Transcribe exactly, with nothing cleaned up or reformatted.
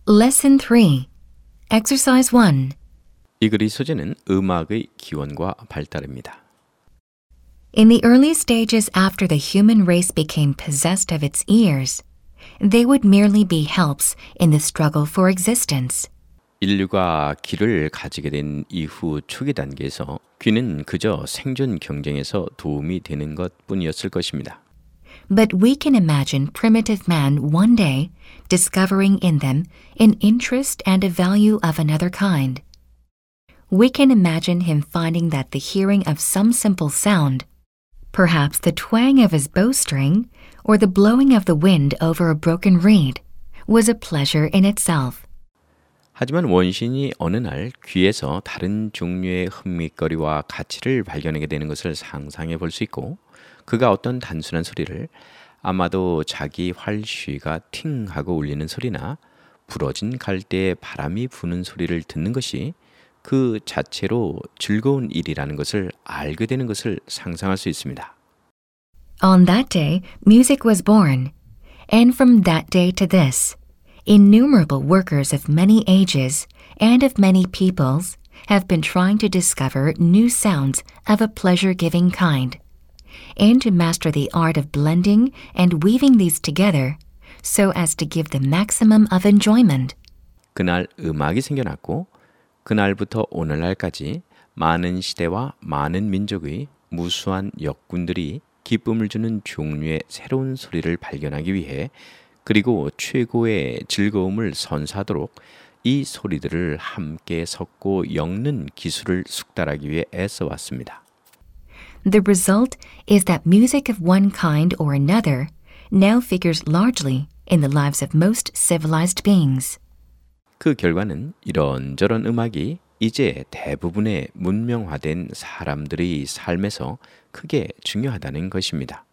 Lesson three. Exercise one. 이 글의 소재는 음악의 기원과 발달입니다. In the early stages after the human race became possessed of its ears, they would merely be helps in the struggle for existence. 인류가 귀를 가지게 된 이후 초기 단계에서 귀는 그저 생존 경쟁에서 도움이 되는 것뿐이었을 것입니다. But we can imagine primitive man one day discovering in them an interest and a value of another kind. We can imagine him finding that the hearing of some simple sound, perhaps the twang of his bowstring or the blowing of the wind over a broken reed, was a pleasure in itself. 하지만 원신이 어느 날 귀에서 다른 종류의 흥미거리와 가치를 발견하게 되는 것을 상상해 볼 수 있고, 그가 어떤 단순한 소리를, 아마도 자기 활쉬가 팅 하고 울리는 소리나 부러진 갈대에 바람이 부는 소리를 듣는 것이 그 자체로 즐거운 일이라는 것을 알게 되는 것을 상상할 수 있습니다. On that day, music was born, and from that day to this, innumerable workers of many ages and of many peoples have been trying to discover new sounds of a pleasure-giving kind, and to master the art of blending and weaving these together so as to give the maximum of enjoyment. 그날 음악이 생겨났고 그날부터 오늘날까지 많은 시대와 많은 민족의 무수한 역군들이 기쁨을 주는 종류의 새로운 소리를 발견하기 위해, 그리고 최고의 즐거움을 선사하도록 이 소리들을 함께 섞고 엮는 기술을 숙달하기 위해 애써왔습니다. The result is that music of one kind or another now figures largely in the lives of most civilized beings. 그 결과는 이런저런 음악이 이제 대부분의 문명화된 사람들의 삶에서 크게 중요하다는 것입니다.